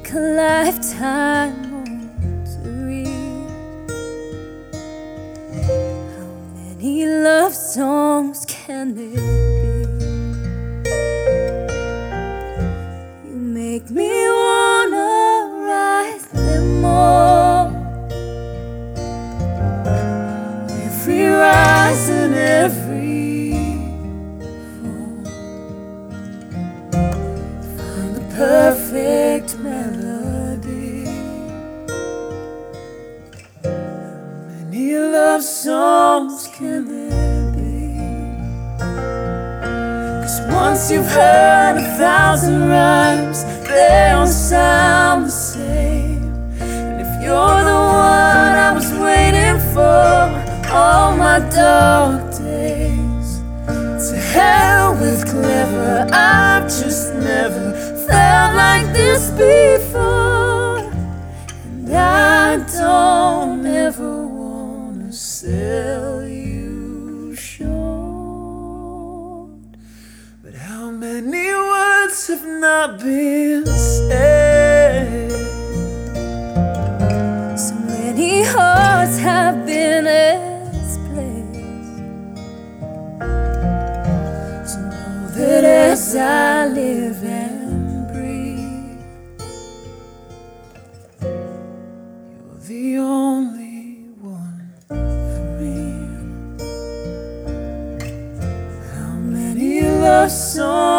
take a lifetime to read. How many love songs can there be? You make me wanna write them all. Every rise and every fall, find the perfect melody. How many love songs can there be? 'Cause once you've heard 1,000 rhymes, they all sound the same. And if you're the one I was waiting for all my dark days, to hell with clever. I've just never felt like this before. And I don't ever wanna sell you short. But how many words have not been said? So many hearts have been that as I live and breathe, you're the only one for me. How many love songs